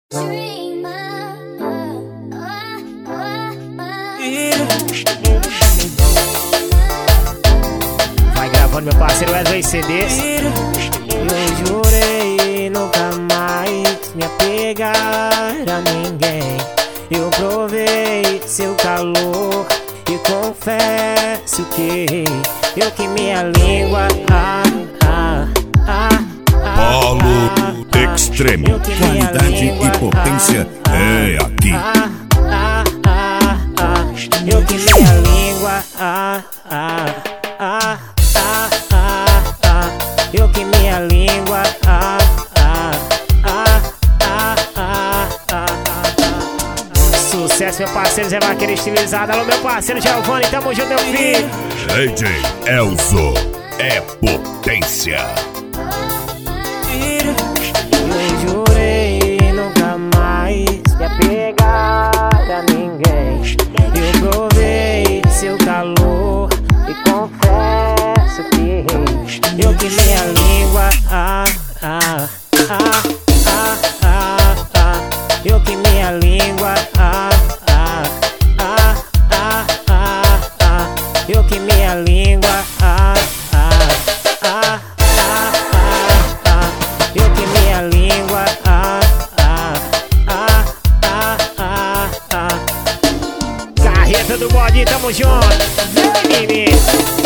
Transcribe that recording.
Vai gravando meu parceiro Wesley CDs. Eu jurei nunca mais me apegar a ninguém. Eu provei seu calor e confesso que eu que minha língua Polo Extreme, qualidade e potência é aqui. Eu que minha língua eu que minha língua Sucesso, meu parceiro Zé Vaqueiro estilizado. Alô, meu parceiro Giovanni, tamo junto, meu filho. DJ Elzo é potência. Eu jurei nunca mais me apegar a ninguém. Eu provei seu calor e confesso que eu que minha língua eu que minha língua eu que minha língua eu que minha língua Carreta do bode, tamo junto. Vem, menino.